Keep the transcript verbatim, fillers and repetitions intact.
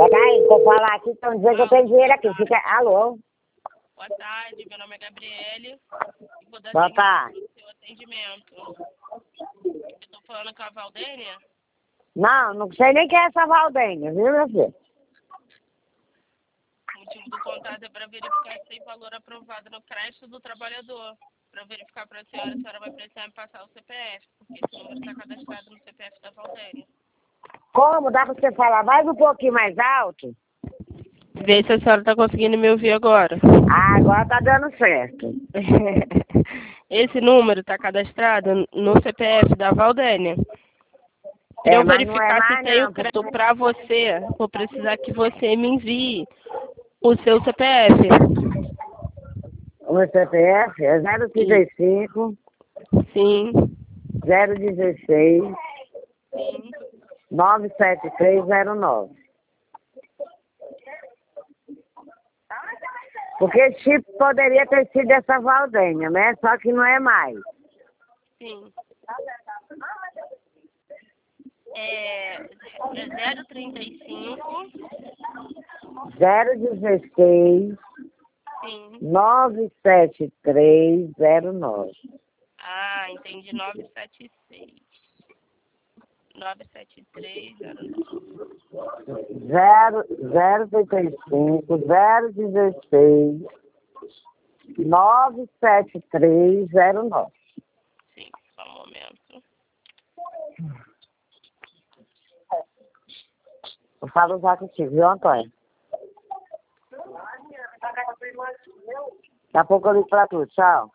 Peraí, vou falar aqui, estão dizendo que eu tenho dinheiro aqui. Fica... Alô? Boa tarde, meu nome é Gabriele. E vou dar Boa seguimento tarde. no seu atendimento. Eu tô falando com a Valdênia. Não, não sei nem quem é essa Valdênia, viu, meu filho? O motivo do contato é para verificar se tem valor aprovado no crédito do trabalhador. Para verificar para a senhora, a senhora vai precisar me passar o C P F, porque esse número está cadastrado no C P F da Valdênia. Como? Dá pra você falar mais um pouquinho mais alto? Vê se a senhora está conseguindo me ouvir agora. Ah, agora tá dando certo. Esse número está cadastrado no C P F da Valdênia. Para É, eu mas não é verificar se mais tem não, o porque crédito para você, vou precisar que você me envie o seu C P F. o meu C P F é zero trinta e cinco, Sim, zero dezesseis, sim. nove sete três zero nove. Porque esse tipo poderia ter sido essa Valdênia, né? Só que não é mais. Sim. É, é zero trinta e cinco, zero dezesseis, sim. nove sete três zero nove. Ah, entendi, nove sete seis. nove sete três zero nove. zero, zero trinta e cinco, zero dezesseis, nove sete três zero nove. Sim, só um momento. Eu falo já contigo, viu, Antônio? Daqui a pouco eu ligo pra tu, tchau.